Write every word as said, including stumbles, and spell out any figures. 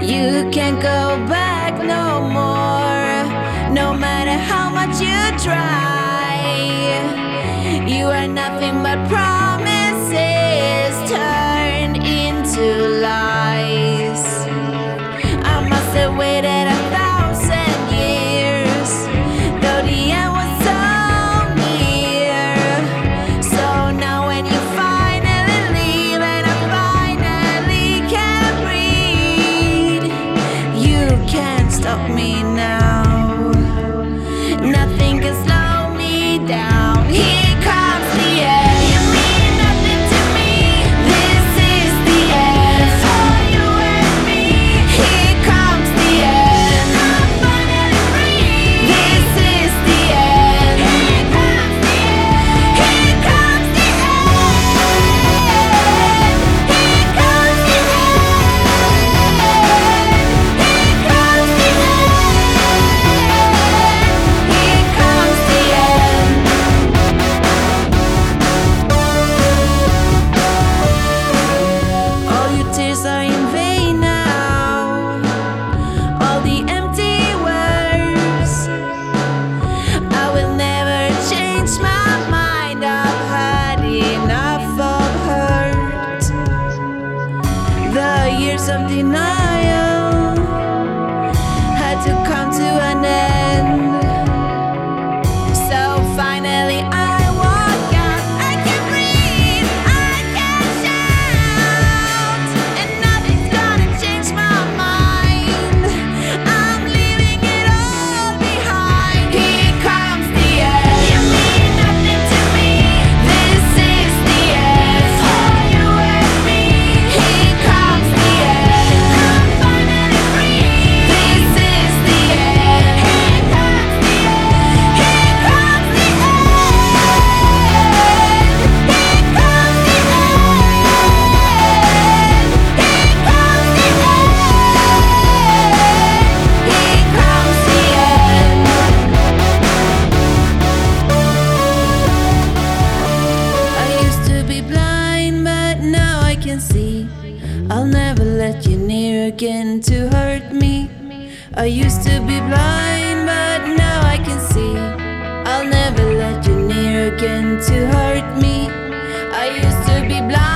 You can't go back no more, no matter how much you try. You are nothing but promises turned into lies. I must have waited a thousand years, though the end was so near. So now when you finally leave and I finally can breathe, you can't stop me now. Nothing can slow me down. Here comes the end. You mean nothing to me. This is the end for you and me. Here comes the end. I'm finally free. This is the end. Here comes the end. Here comes the end. Here comes the end. Here comes the end. Here comes the end. All your tears are in vain now. All the empty words. I will never change my mind. I've had enough of hurt. The years of denial had to come to an end. So finally I walk out. I can breathe, I can shout, and nothing's gonna change my mind. I'm leaving it all behind. Here comes the end. You mean nothing to me. This is the end for you and me. Here comes the end. I'm finally free. This is the end. Here comes the end. Here comes the end. Here comes the end. I used to be blind, but now I can see. I'll never let you near again to hurt me. I used to be blind, but now I can see. I'll never let you near again to hurt me. I used to be blind.